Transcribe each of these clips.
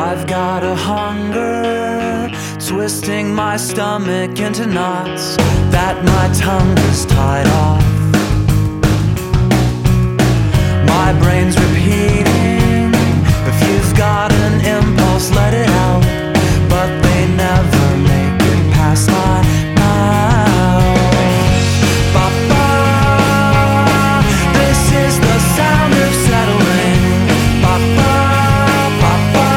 I've got a hunger, twisting my stomach into knots that my tongue is tied off. My brain's repeating, if you've got an impulse, let it out. But they never make it past my mouth. Ba-ba, this is the sound of settling. Ba-ba, ba-ba,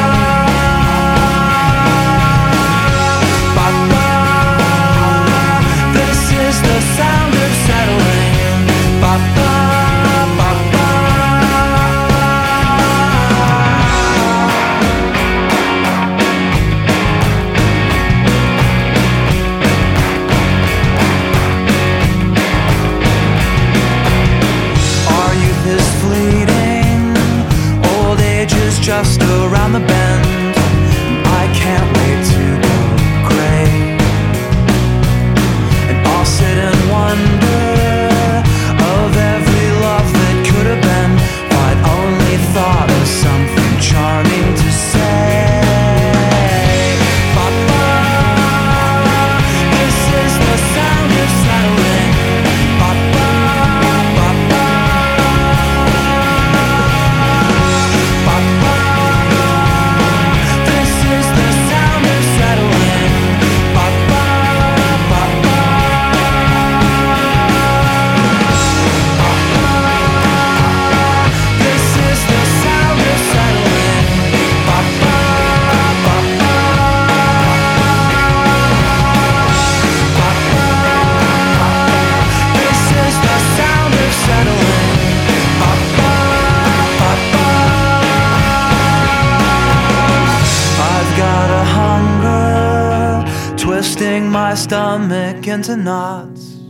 ba-ba, this is the sound of settling. Ba-ba. Just around the bend, I can't wait to go gray. And I'll sit and wonder of every love that could have been, if I'd only thought of something charming to say. Ba-ba, this is the sound of settling. Ba-ba, ba-ba, ba-ba. Twisting my stomach into knots